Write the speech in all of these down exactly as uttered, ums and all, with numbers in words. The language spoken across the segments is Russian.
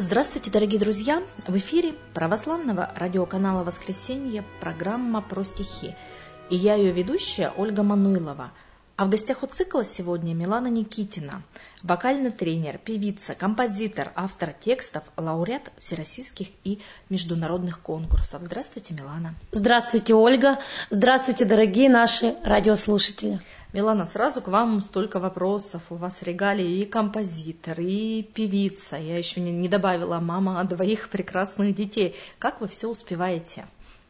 Здравствуйте, дорогие друзья! В эфире православного радиоканала «Воскресенье» программа про стихи. И я ее ведущая Ольга Мануйлова. А в гостях у цикла сегодня Милана Никитина, вокальный тренер, певица, композитор, автор текстов, лауреат всероссийских и международных конкурсов. Здравствуйте, Милана. Здравствуйте, Ольга. Здравствуйте, дорогие наши радиослушатели. Милана, сразу к вам столько вопросов. У вас регалии и композитор, и певица. Я еще не, не добавила мама двоих прекрасных детей. Как вы все успеваете?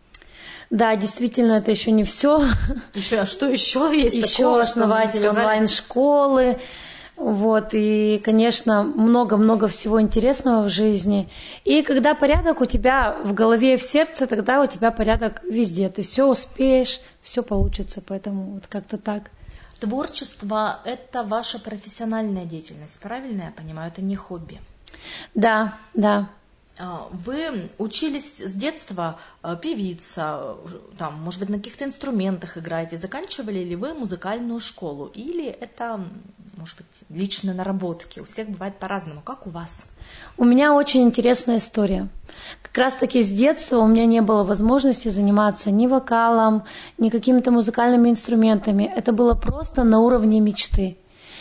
Да, действительно, это еще не все. Еще, а что еще есть? Еще такого, основатель онлайн-школы. Вот, и, конечно, много-много всего интересного в жизни. И когда порядок у тебя в голове и в сердце, тогда у тебя порядок везде. Ты все успеешь, все получится. Поэтому вот как-то так. Творчество – это ваша профессиональная деятельность, правильно я понимаю? Это не хобби. Да, да. Вы учились с детства певица, там, может быть, на каких-то инструментах играете. Заканчивали ли вы музыкальную школу? Или это, может быть, личные наработки? У всех бывает по-разному. Как у вас? У меня очень интересная история. Как раз-таки с детства у меня не было возможности заниматься ни вокалом, ни какими-то музыкальными инструментами. Это было просто на уровне мечты.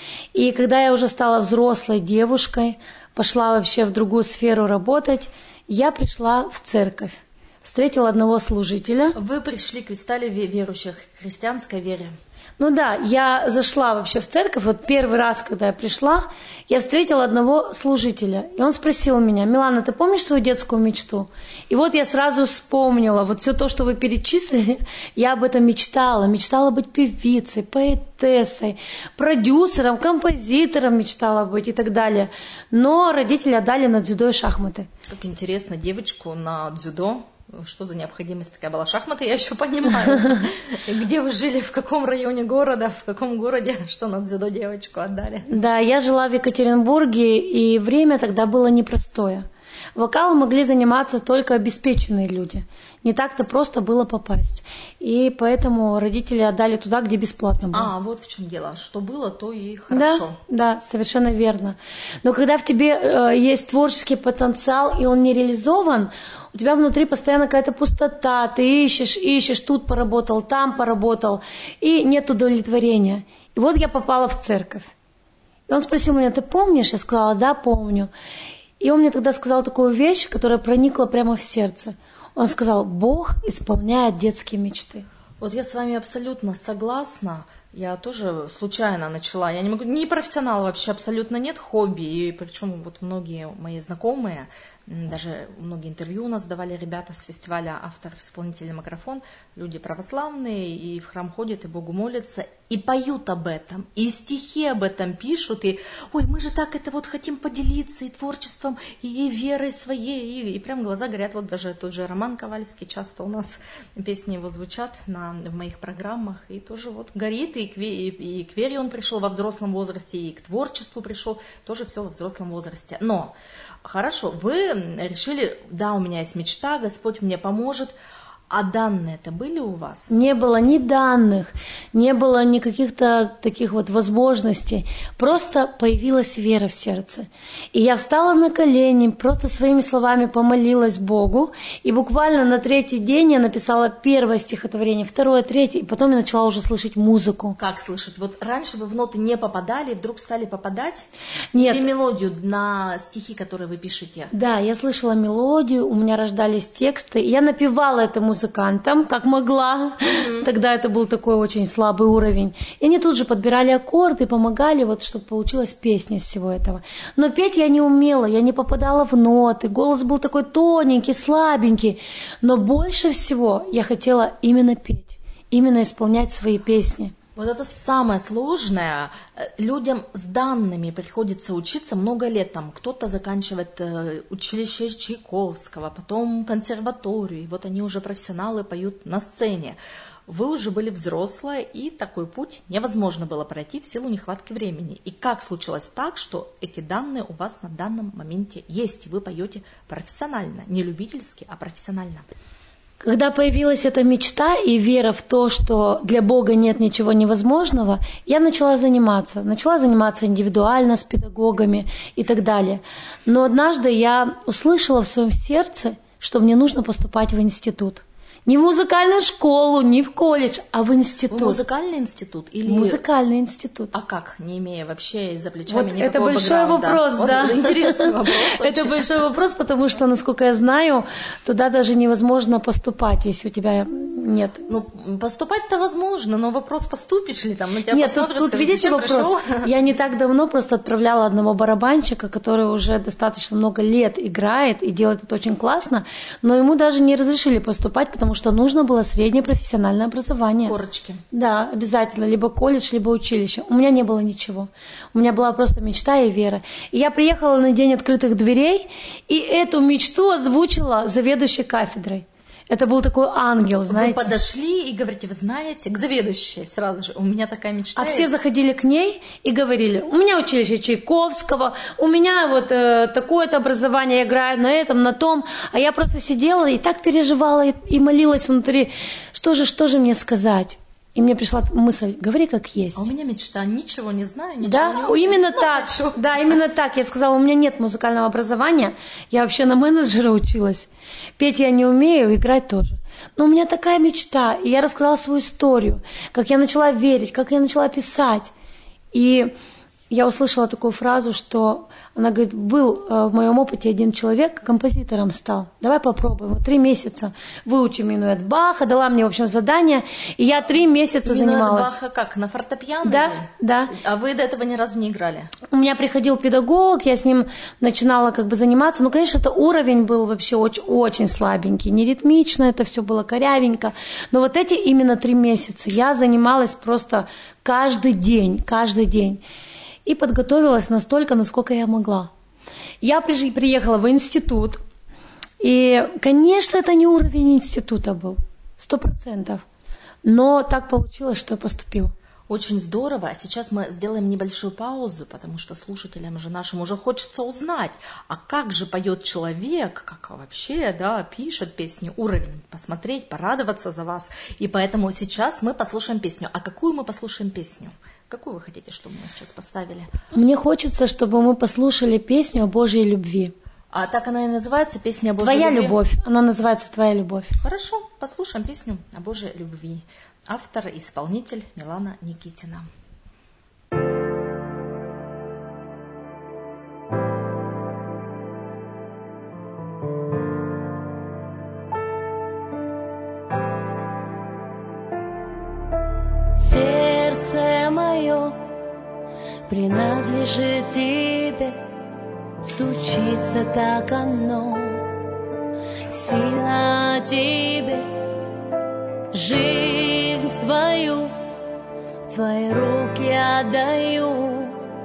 И когда я уже стала взрослой девушкой, пошла вообще в другую сферу работать, я пришла в церковь. Встретила одного служителя. Вы пришли, стали верующих в христианской вере? Ну да, я зашла вообще в церковь, вот первый раз, когда я пришла, я встретила одного служителя, и он спросил меня: Милана, ты помнишь свою детскую мечту? И вот я сразу вспомнила, вот все то, что вы перечислили, я об этом мечтала, мечтала быть певицей, поэтессой, продюсером, композитором мечтала быть и так далее. Но родители отдали на дзюдо и шахматы. Как интересно, девочку на дзюдо. Что за необходимость такая была? Шахматы я еще понимаю. Где вы жили, в каком районе города, в каком городе, что на дзюдо девочку отдали? Да, я жила в Екатеринбурге, и время тогда было непростое. Вокалом могли заниматься только обеспеченные люди. Не так-то просто было попасть. И поэтому родители отдали туда, где бесплатно было. А, вот в чем дело. Что было, то и хорошо. Да, да, совершенно верно. Но когда в тебе э, есть творческий потенциал, и он не реализован, у тебя внутри постоянно какая-то пустота. Ты ищешь, ищешь, тут поработал, там поработал, и нет удовлетворения. И вот я попала в церковь. И он спросил меня: ты помнишь? Я сказала: да, помню. И он мне тогда сказал такую вещь, которая проникла прямо в сердце. Он сказал: Бог исполняет детские мечты. Вот я с вами абсолютно согласна. Я тоже случайно начала. Я не могу, не профессионал вообще, абсолютно нет, хобби. И причем вот многие мои знакомые, даже многие интервью у нас давали ребята с фестиваля «Автор-исполнитель микрофон», люди православные, и в храм ходят, и Богу молятся, и поют об этом, и стихи об этом пишут, и ой, мы же так это вот хотим поделиться и творчеством, и, и верой своей, и, и прям глаза горят. Вот даже тот же Роман Ковальский, часто у нас песни его звучат на, в моих программах, и тоже вот горит, и к, и, и к вере он пришел во взрослом возрасте, и к творчеству пришел, тоже все во взрослом возрасте. Но хорошо, вы решили: да, у меня есть мечта, Господь мне поможет. А данные-то были у вас? Не было ни данных, не было ни каких-то таких вот возможностей. Просто появилась вера в сердце. И я встала на колени, просто своими словами помолилась Богу. И буквально на третий день я написала первое стихотворение, второе, третье, и потом я начала уже слышать музыку. Как слышать? Вот раньше вы в ноты не попадали, вдруг стали попадать? Нет. Или мелодию на стихи, которые вы пишете? Да, я слышала мелодию, у меня рождались тексты, и я напевала эту музыку музыкантом, как могла. Mm-hmm. Тогда это был такой очень слабый уровень. И они тут же подбирали аккорды и помогали, вот, чтобы получилась песня из всего этого. Но петь я не умела, я не попадала в ноты, голос был такой тоненький, слабенький. Но больше всего я хотела именно петь, именно исполнять свои песни. Вот это самое сложное. Людям с данными приходится учиться много лет. Там кто-то заканчивает училище Чайковского, потом консерваторию. И вот они уже профессионалы, поют на сцене. Вы уже были взрослые, и такой путь невозможно было пройти в силу нехватки времени. И как случилось так, что эти данные у вас на данном моменте есть, и вы поете профессионально, не любительски, а профессионально? Когда появилась эта мечта и вера в то, что для Бога нет ничего невозможного, я начала заниматься. Начала заниматься индивидуально с педагогами и так далее. Но однажды я услышала в своем сердце, что мне нужно поступать в институт. Не в музыкальную школу, не в колледж, а в институт. В музыкальный институт? Или... Музыкальный институт. А как, не имея вообще за плечами вот никакого это большой бэкграунда? вопрос, да. Вот интересный вопрос. Это большой вопрос, потому что, насколько я знаю, туда даже невозможно поступать, если у тебя нет. Ну, поступать-то возможно, но вопрос, поступишь ли там, на тебя нет, тут, посмотрят, тут скажут, видите вопрос. Пришел? Я не так давно просто отправляла одного барабанщика, который уже достаточно много лет играет и делает это очень классно, но ему даже не разрешили поступать, потому что нужно было среднее профессиональное образование. Корочки. Да, обязательно. Либо колледж, либо училище. У меня не было ничего. У меня была просто мечта и вера. И я приехала на день открытых дверей, и эту мечту озвучила заведующей кафедрой. Это был такой ангел, знаете. Вы подошли и говорите, вы знаете, к заведующей сразу же, у меня такая мечта. А есть. Все заходили к ней и говорили, у меня училище Чайковского, у меня вот э, такое-то образование, я играю на этом, на том. А я просто сидела и так переживала и, и молилась внутри, что же, что же мне сказать. И мне пришла мысль, говори как есть. А у меня мечта, ничего не знаю, ничего да, не умею. Именно так, хочу. Да, именно так. Я сказала, у меня нет музыкального образования, я вообще на менеджера училась. Петь я не умею, играть тоже. Но у меня такая мечта. И я рассказала свою историю, как я начала верить, как я начала писать. И я услышала такую фразу, что она говорит, был в моем опыте один человек, композитором стал. Давай попробуем. Вот три месяца выучим минуэт Баха, дала мне, в общем, задание, и я три месяца минуэт занималась. Баха как, на фортепиано? Да, или? да. А вы до этого ни разу не играли? У меня приходил педагог, я с ним начинала как бы заниматься. Ну, конечно, это уровень был вообще очень, очень слабенький, не ритмично, это все было корявенько. Но вот эти именно три месяца я занималась просто каждый день, каждый день. И подготовилась настолько, насколько я могла. Я приехала в институт, и, конечно, это не уровень института был, сто процентов. Но так получилось, что я поступила. Очень здорово. Сейчас мы сделаем небольшую паузу, потому что слушателям же нашим уже хочется узнать, а как же поет человек, как вообще, да, пишет песни, уровень, посмотреть, порадоваться за вас. И поэтому сейчас мы послушаем песню. А какую мы послушаем песню? Какую вы хотите, чтобы мы сейчас поставили? Мне хочется, чтобы мы послушали песню о Божьей любви. А так она и называется, песня о Божьей Твоя любви? Твоя любовь. Она называется «Твоя любовь». Хорошо, послушаем песню о Божьей любви. Автор и исполнитель Милана Никитина. Сердце мое принадлежит тебе, стучится так оно, сильно тебе. Жизнь свою в твои руки отдаю,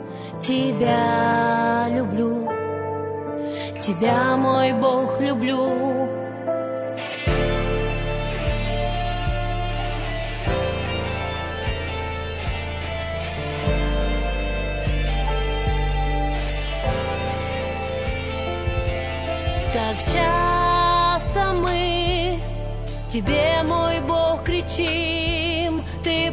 тебя люблю, тебя, мой Бог, люблю. Так часто мы тебе, мой Бог, кричим, ты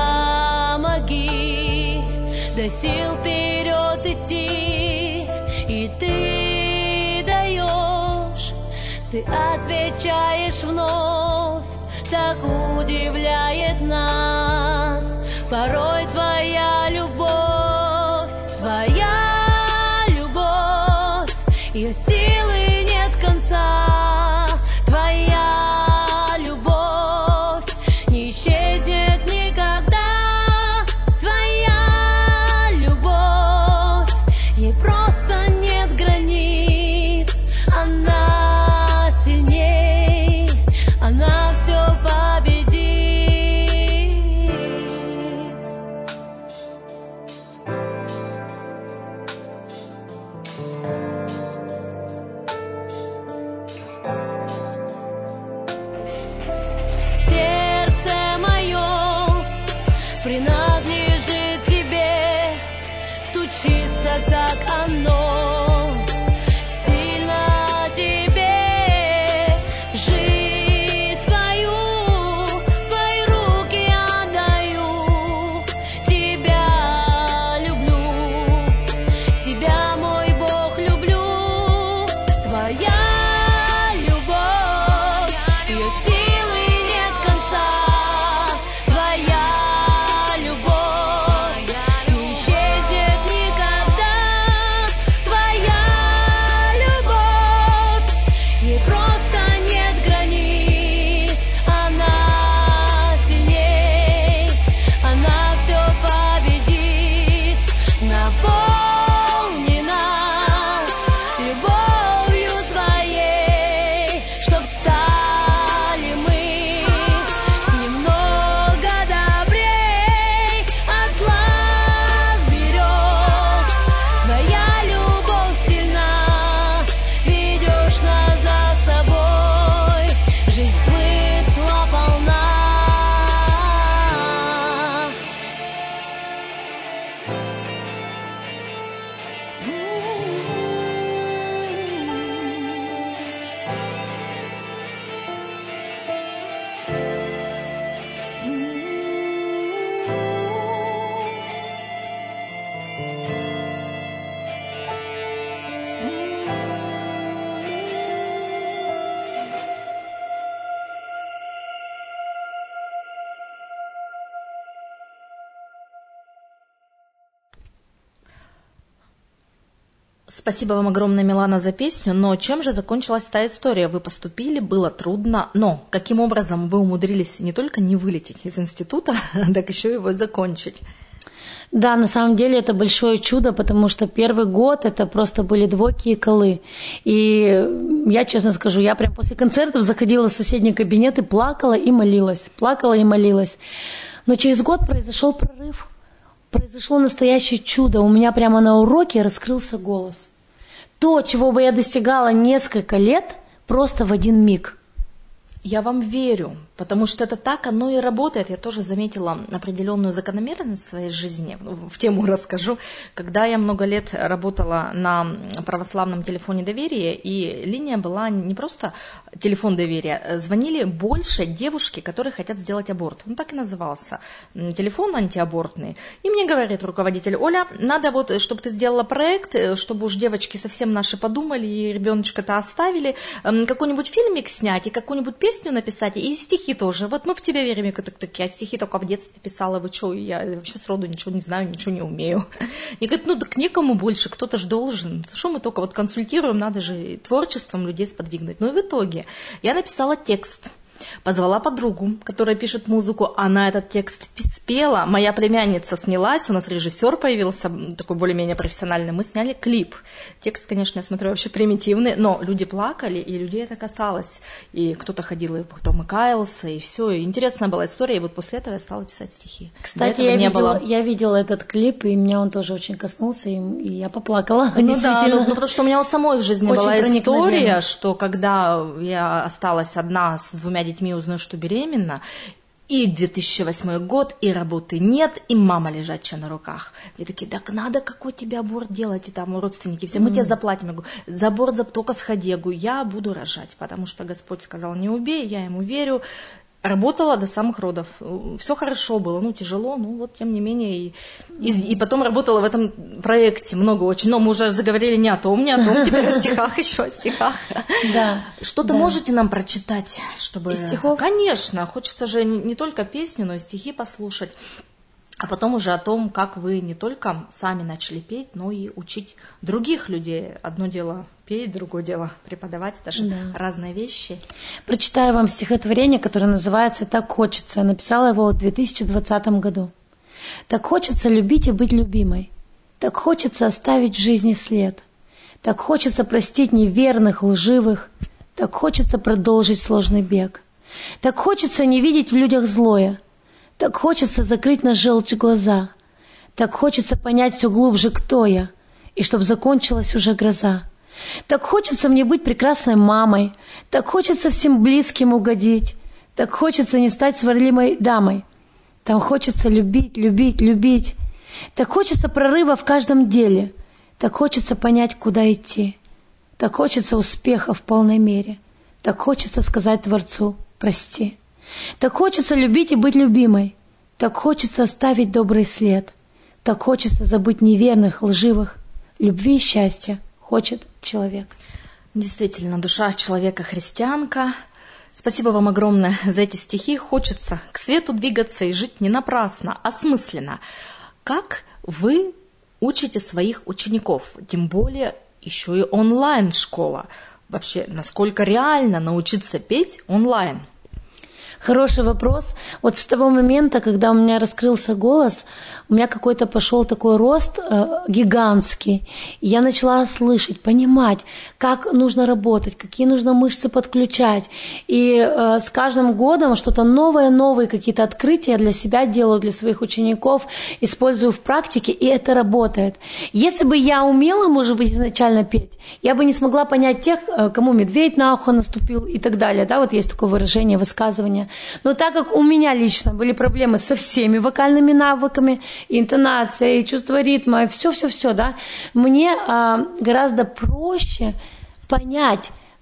помоги, до сил вперед идти, и ты даешь, ты отвечаешь вновь, так удивляет нас порой твоя любовь, твоя любовь, ее силы нет конца. Твоя любовь не исчезнет никогда. Твоя любовь, ей просто нет границ. Она сильней, она все победит. Принадлежит тебе, стучится так оно, сильно тебе. Жизнь Спасибо вам огромное, Милана, за песню. Но чем же закончилась та история? Вы поступили, было трудно, но каким образом вы умудрились не только не вылететь из института, так еще его закончить? Да, на самом деле это большое чудо, потому что первый год это просто были двойки и колы. И я честно скажу, я прям после концертов заходила в соседний кабинет и плакала и молилась, плакала и молилась. Но через год произошел прорыв, произошло настоящее чудо. У меня прямо на уроке раскрылся голос. То, чего бы я достигала несколько лет, просто в один миг. Я вам верю, потому что это так оно и работает. Я тоже заметила определенную закономерность в своей жизни. В тему расскажу. Когда я много лет работала на православном телефоне доверия, и линия была не просто телефон доверия, звонили больше девушки, которые хотят сделать аборт. Он так и назывался. Телефон антиабортный. И мне говорит руководитель: Оля, надо вот, чтобы ты сделала проект, чтобы уж девочки совсем наши подумали и ребеночка-то оставили, какой-нибудь фильмик снять и какую-нибудь песню написать, и стихи тоже. Вот мы в тебя верим. Я так, я стихи только в детстве писала. Вы что, я вообще сроду ничего не знаю, ничего не умею. И говорит, ну так некому больше, кто-то же должен. Что мы только вот консультируем, надо же творчеством людей сподвигнуть. Ну и в итоге я написала текст. Позвала подругу, которая пишет музыку, она этот текст спела, моя племянница снялась, у нас режиссер появился, такой более-менее профессиональный, мы сняли клип. Текст, конечно, я смотрю, вообще примитивный, но люди плакали, и людей это касалось, и кто-то ходил, и потом и каялся, и все, и интересная была история, и вот после этого я стала писать стихи. Кстати, я видела, было... я видела этот клип, и меня он тоже очень коснулся, и, и я поплакала, ну, действительно. Да, ну, потому что у меня у самой в жизни очень была история, что когда я осталась одна с двумя детьми, узнаю, что беременна, и две тысячи восьмой год, и работы нет, и мама лежачая на руках. Мне такие, так надо какой тебе аборт делать, и там родственники все, мы mm. тебе заплатим. Я говорю, за аборт за только сходи. Я говорю, я буду рожать, потому что Господь сказал, не убей, я ему верю. Работала до самых родов. Все хорошо было, ну, тяжело, ну, вот, тем не менее. И, и, и потом работала в этом проекте много очень. Но мы уже заговорили не о том, не о том, теперь о стихах, еще о стихах. Да. Что-то да. можете нам прочитать, чтобы... Из стихов? Конечно, хочется же не, не только песню, но и стихи послушать. А потом уже о том, как вы не только сами начали петь, но и учить других людей. Одно дело петь, другое дело преподавать. Это же да. разные вещи. Прочитаю вам стихотворение, которое называется «Так хочется». Я написала его в две тысячи двадцатом году. «Так хочется любить и быть любимой. Так хочется оставить в жизни след. Так хочется простить неверных, лживых. Так хочется продолжить сложный бег. Так хочется не видеть в людях злое. Так хочется закрыть на желчь глаза. Так хочется понять все глубже, кто я, и чтоб закончилась уже гроза. Так хочется мне быть прекрасной мамой. Так хочется всем близким угодить. Так хочется не стать сварливой дамой. Так хочется любить, любить, любить. Так хочется прорыва в каждом деле. Так хочется понять, куда идти. Так хочется успеха в полной мере. Так хочется сказать Творцу «прости». Так хочется любить и быть любимой. Так хочется оставить добрый след. Так хочется забыть неверных, лживых. Любви и счастья хочет человек. Действительно, душа человека христианка. Спасибо вам огромное за эти стихи. Хочется к свету двигаться и жить не напрасно, а смысленно. Как вы учите своих учеников? Тем более еще и онлайн-школа. Вообще, насколько реально научиться петь онлайн? Хороший вопрос. Вот с того момента, когда у меня раскрылся голос, у меня какой-то пошел такой рост э, гигантский. И я начала слышать, понимать, как нужно работать, какие нужно мышцы подключать. И э, с каждым годом что-то новое, новые какие-то открытия я для себя делаю, для своих учеников, использую в практике, и это работает. Если бы я умела, может быть, изначально петь, я бы не смогла понять тех, кому медведь на ухо наступил и так далее. Да, вот есть такое выражение, высказывание. Но так как у меня лично были проблемы со всеми вокальными навыками, и интонация, и чувство ритма, и все-все-все, да, мне а, гораздо проще понять,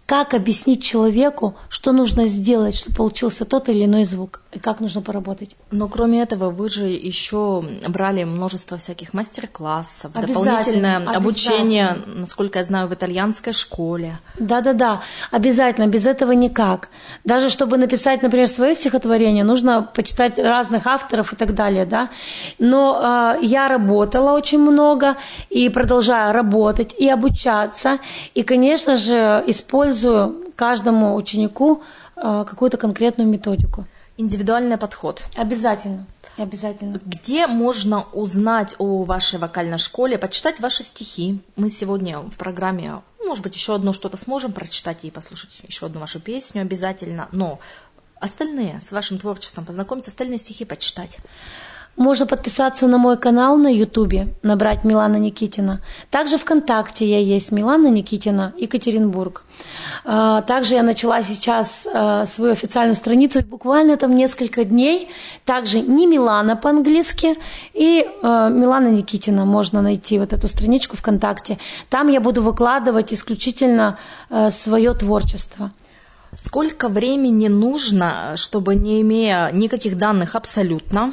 как объяснить человеку, что нужно сделать, чтобы получился тот или иной звук, и как нужно поработать. Но кроме этого, вы же еще брали множество всяких мастер-классов, Обязательно, дополнительное обучение, обязательно. насколько я знаю, в итальянской школе. Да-да-да, обязательно, без этого никак. Даже чтобы написать, например, свое стихотворение, нужно почитать разных авторов и так далее, да. Но э, я работала очень много и продолжаю работать и обучаться, и, конечно же, использую каждому ученику э, какую-то конкретную методику. Индивидуальный подход. Обязательно. Обязательно. Где можно узнать о вашей вокальной школе, почитать ваши стихи? Мы сегодня в программе, может быть, еще одно что-то сможем прочитать и послушать еще одну вашу песню обязательно, но остальные, с вашим творчеством познакомиться, остальные стихи почитать. Можно подписаться на мой канал на Ютубе, набрать Милана Никитина. Также ВКонтакте я есть Милана Никитина, Екатеринбург. Также я начала сейчас свою официальную страницу, буквально там несколько дней. Также не Милана по-английски и Милана Никитина. Можно найти вот эту страничку ВКонтакте. Там я буду выкладывать исключительно свое творчество. Сколько времени нужно, чтобы, не имея никаких данных абсолютно,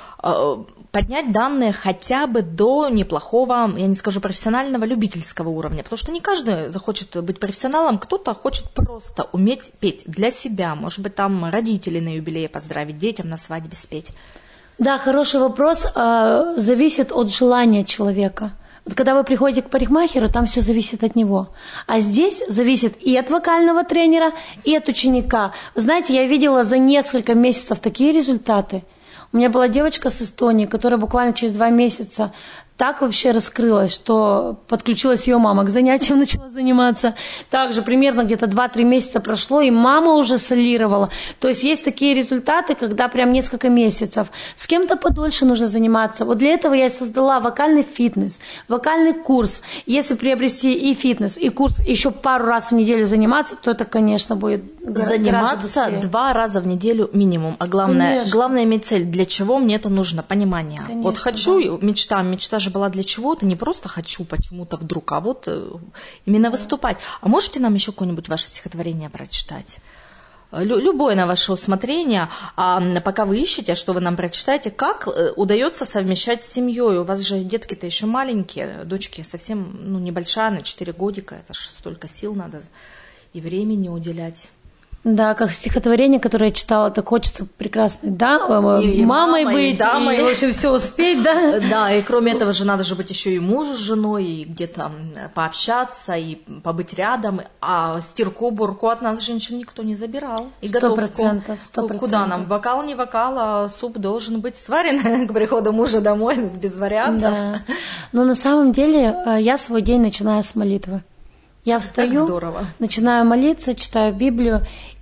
поднять данные хотя бы до неплохого, я не скажу профессионального, любительского уровня, потому что не каждый захочет быть профессионалом, кто-то хочет просто уметь петь для себя, может быть, там родителей на юбилее поздравить, детям на свадьбе спеть. Да, хороший вопрос, зависит от желания человека. Вот когда вы приходите к парикмахеру, там все зависит от него. А здесь зависит и от вокального тренера, и от ученика. Вы знаете, я видела за несколько месяцев такие результаты. У меня была девочка с Эстонии, которая буквально через два месяца так вообще раскрылась, что подключилась ее мама к занятиям, начала заниматься. Также примерно где-то два-три месяца прошло, и мама уже солировала. То есть есть такие результаты, когда прям несколько месяцев. С кем-то подольше нужно заниматься. Вот для этого я создала вокальный фитнес, вокальный курс. Если приобрести и фитнес, и курс еще пару раз в неделю заниматься, то это, конечно, будет гораздо заниматься быстрее. Два раза в неделю минимум. А главное, главное иметь цель. Для чего мне это нужно? Понимание. Конечно, вот хочу, да. мечта, мечта же была для чего-то, не просто хочу почему-то вдруг, а вот именно выступать. А можете нам еще какое-нибудь ваше стихотворение прочитать? Лю- любое на ваше усмотрение. А пока вы ищете, что вы нам прочитаете, как удается совмещать с семьей? У вас же детки-то еще маленькие, дочки совсем ну, небольшая, на четыре годика, это же столько сил надо и времени уделять. Да, как стихотворение, которое я читала, так хочется прекрасной, да, и, и мамой, мамой быть, и, дамой. и, в общем, все успеть, да. Да, и кроме этого же надо же быть еще и мужу с женой, и где-то пообщаться, и побыть рядом. А стирку, уборку от нас, женщин, никто не забирал. И Сто процентов, сто процентов. Куда нам? Вокал, не вокал, а суп должен быть сварен к приходу мужа домой, без вариантов. Да. Но на самом деле я свой день начинаю с молитвы. Я встаю, начинаю молиться, читаю Библию,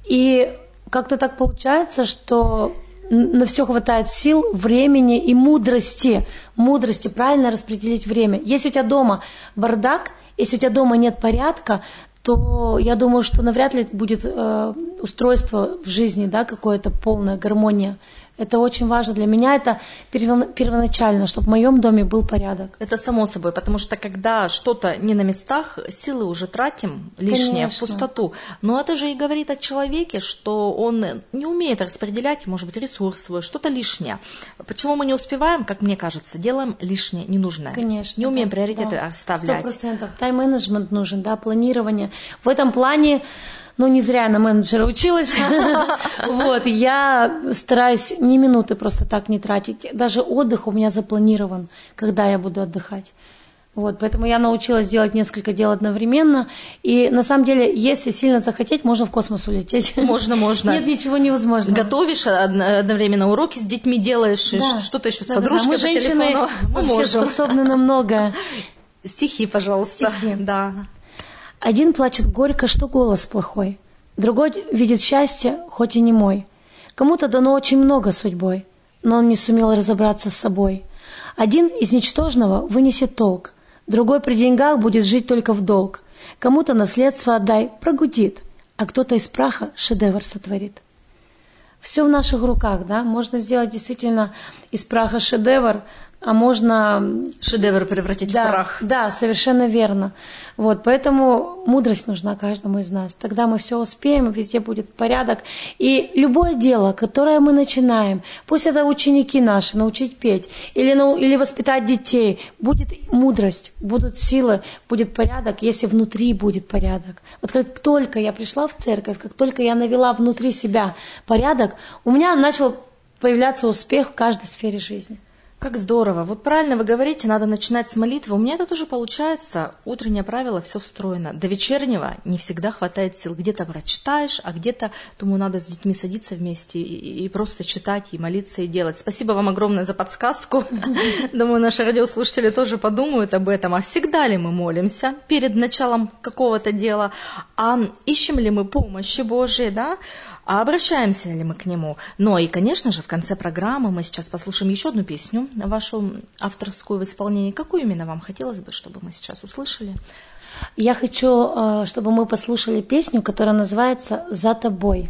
и как-то так получается, что на все хватает сил, времени и мудрости, мудрости правильно распределить время. Если у тебя дома бардак, если у тебя дома нет порядка, то я думаю, что навряд ли будет э, устройство в жизни, да, какое-то полная гармония. Это очень важно для меня, это первоначально, чтобы в моем доме был порядок. Это само собой, потому что когда что-то не на местах, силы уже тратим лишнее, в пустоту. Но это же и говорит о человеке, что он не умеет распределять, может быть, ресурс свой, что-то лишнее. Почему мы не успеваем, как мне кажется, делаем лишнее, ненужное. Конечно. Не умеем да, приоритеты да. расставлять. Сто процентов. Тайм-менеджмент нужен, да, планирование. В этом плане... Ну, не зря я на менеджера училась. Вот, я стараюсь ни минуты просто так не тратить. Даже отдых у меня запланирован, когда я буду отдыхать. Вот, поэтому я научилась делать несколько дел одновременно. И на самом деле, если сильно захотеть, можно в космос улететь. Можно, можно. Нет ничего невозможного. Готовишь одновременно уроки с детьми делаешь, да. что-то еще с да, подружкой да, да. Мы, по женщины, телефону. Мы вообще можем. способны на многое. Стихи, пожалуйста. Стихи. Да. Один плачет горько, что голос плохой. Другой видит счастье, хоть и не мой. Кому-то дано очень много судьбой, но он не сумел разобраться с собой. Один из ничтожного вынесет толк, другой при деньгах будет жить только в долг. Кому-то наследство отдай, прогудит, а кто-то из праха шедевр сотворит. Все в наших руках, да? Можно сделать действительно из праха шедевр, а можно... Шедевр превратить да, в прах. Да, совершенно верно. Вот, поэтому мудрость нужна каждому из нас. Тогда мы все успеем, везде будет порядок. И любое дело, которое мы начинаем, пусть это ученики наши, научить петь, или, ну, или воспитать детей, будет мудрость, будут силы, будет порядок, если внутри будет порядок. Вот как только я пришла в церковь, как только я навела внутри себя порядок, у меня начал появляться успех в каждой сфере жизни. Как здорово. Вот правильно вы говорите, надо начинать с молитвы. У меня это тоже получается. Утреннее правило, все встроено. До вечернего не всегда хватает сил. Где-то прочитаешь, а где-то, думаю, надо с детьми садиться вместе и, и просто читать, и молиться, и делать. Спасибо вам огромное за подсказку. Думаю, наши радиослушатели тоже подумают об этом. А всегда ли мы молимся перед началом какого-то дела? А ищем ли мы помощи Божией, да? А обращаемся ли мы к нему? Ну и, конечно же, в конце программы мы сейчас послушаем еще одну песню, вашу авторскую в исполнении. Какую именно вам хотелось бы, чтобы мы сейчас услышали? Я хочу, чтобы мы послушали песню, которая называется «За тобой».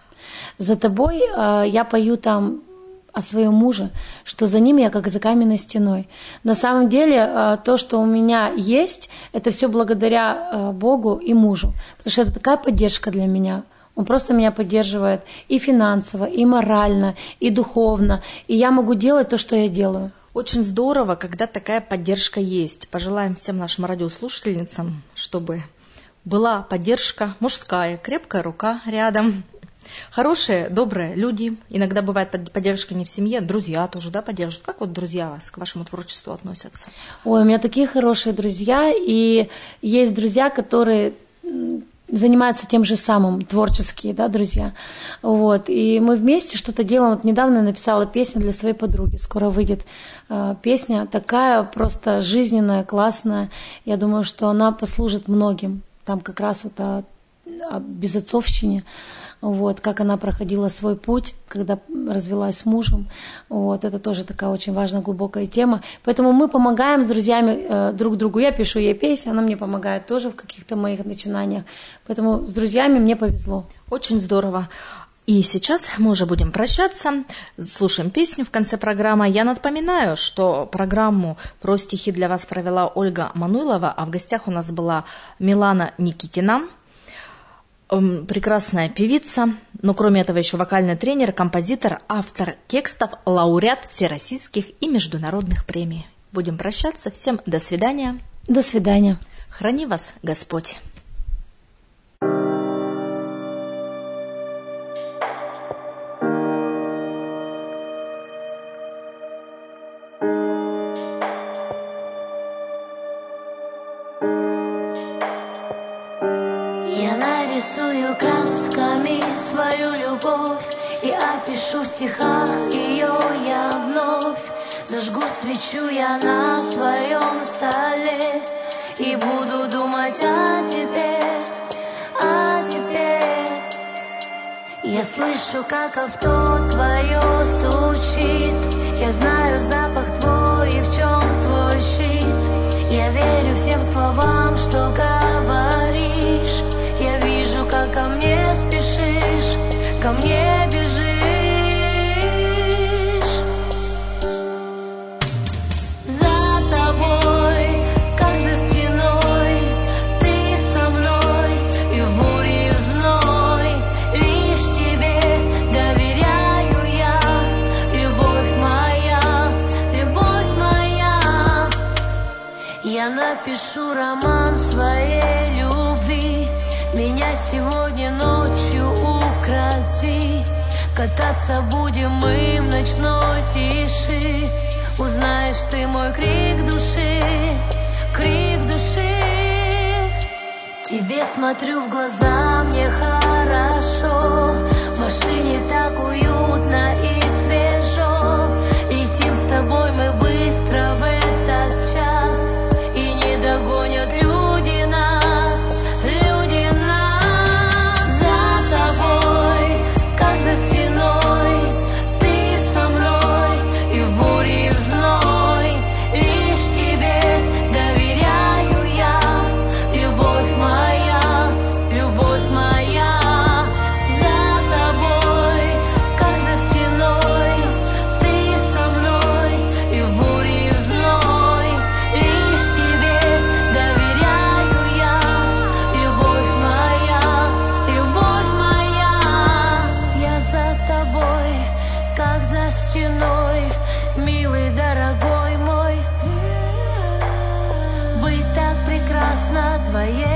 «За тобой» я пою там о своем муже, что за ним я как за каменной стеной. На самом деле то, что у меня есть, это все благодаря Богу и мужу, потому что это такая поддержка для меня. Он просто меня поддерживает и финансово, и морально, и духовно. И я могу делать то, что я делаю. Очень здорово, когда такая поддержка есть. Пожелаем всем нашим радиослушательницам, чтобы была поддержка мужская, крепкая рука рядом. Хорошие, добрые люди. Иногда бывает поддержка не в семье, друзья тоже, да, поддерживают. Как вот друзья вас к вашему творчеству относятся? Ой, у меня такие хорошие друзья. И есть друзья, которые... занимаются тем же самым, творческие, да, друзья. Вот. И мы вместе что-то делаем. Вот недавно я написала песню для своей подруги. Скоро выйдет э, песня. Такая просто жизненная, классная. Я думаю, что она послужит многим. Там как раз вот о, о безотцовщине. Вот, как она проходила свой путь, когда развелась с мужем. Вот, это тоже такая очень важная, глубокая тема. Поэтому мы помогаем с друзьями э, друг другу. Я пишу ей песни, она мне помогает тоже в каких-то моих начинаниях. Поэтому с друзьями мне повезло. Очень здорово. И сейчас мы уже будем прощаться, слушаем песню в конце программы. Я напоминаю, что программу про стихи для вас провела Ольга Мануйлова, а в гостях у нас была Милана Никитина. Прекрасная певица, но кроме этого еще вокальный тренер, композитор, автор текстов, лауреат всероссийских и международных премий. Будем прощаться. Всем до свидания. До свидания. Храни вас Господь. Рисую красками свою любовь и опишу в стихах ее я вновь. Зажгу свечу я на своем столе и буду думать о тебе, о тебе. Я слышу, как авто твое стучит, я знаю запах твой и в чем твой щит. Я верю всем словам, что говоришь. Я вижу, как ко мне спешишь, ко мне бежишь. За тобой, как за стеной, ты со мной и в буре, и в зной. Лишь тебе доверяю я, любовь моя, любовь моя. Я напишу роман своей любви. Меня сегодня ночью укроти. Кататься будем мы в ночной тиши. Узнаешь ты мой крик души, крик души. Тебе смотрю в глаза, мне хорошо. В машине так уютно и свежо. Летим с тобой мы быстро в этот час, и не догонят люди нас, люди нас. За тобой, как за стеной, ты со мной и в буре, и в зной. Лишь тебе доверяю я, любовь моя, любовь моя. За тобой, как за стеной. твоей